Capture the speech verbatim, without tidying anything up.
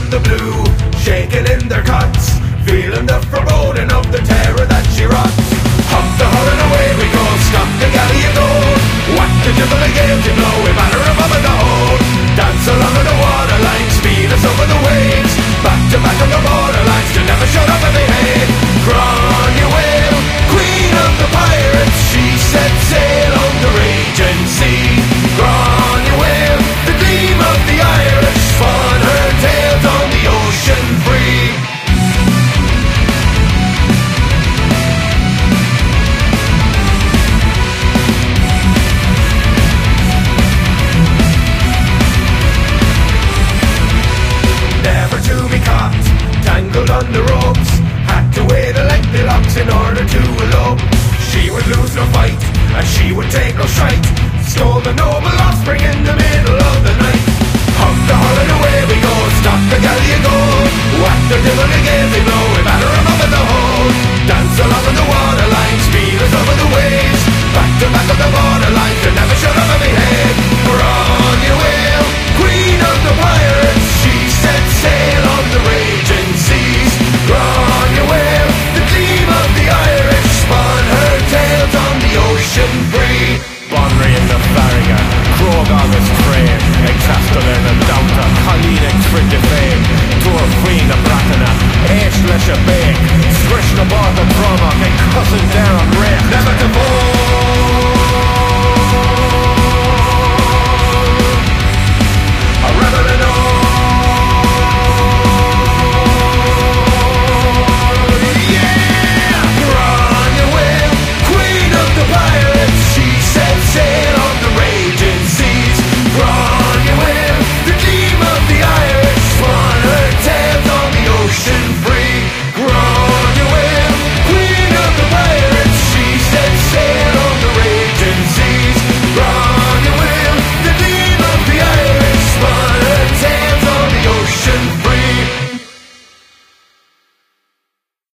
the blue, shaking in their cots, feeling the foreboding of the terror that she wrought. Up the hull and away we go, stop the galley and go. What the devil a gale to blow, we batter above the hold. Dance along on the waterline, speed us over the waves. Back to back on the borderlines, to never shut up and behave. Granuaile, queen of the pirates, she set sail on the raging sea. Granuaile, the gleam of the Irish, spun her tales on the ocean free. Tangled on the ropes, had to wait a lengthy locks in order to elope. She would lose no fight, and she would take no shite. Stole the noble offspring in the middle of the night. Up the hull and away we go, stop the galley and go. Whack the